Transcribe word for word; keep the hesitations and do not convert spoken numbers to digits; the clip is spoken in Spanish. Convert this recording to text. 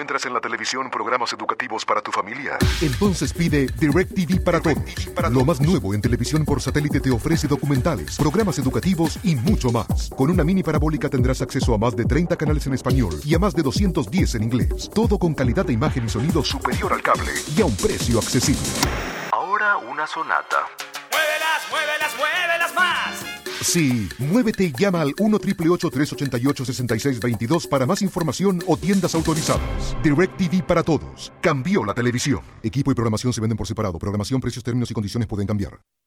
encuentras en la televisión programas educativos para tu familia? Entonces pide DirecTV para todos. Lo más nuevo en televisión por satélite te ofrece documentales, programas educativos y mucho más. Con una mini parabólica tendrás acceso a más de treinta canales en español y a más de doscientos diez en inglés. Todo con calidad de imagen y sonido superior al cable y a un precio accesible. Ahora una sonata. ¡Muévelas, muévelas, muévelas más! Sí, muévete y llama al uno, ocho ocho ocho, tres ocho ocho, seis seis dos dos para más información o tiendas autorizadas. DirecTV para todos. Cambió la televisión. Equipo y programación se venden por separado. Programación, precios, términos y condiciones pueden cambiar.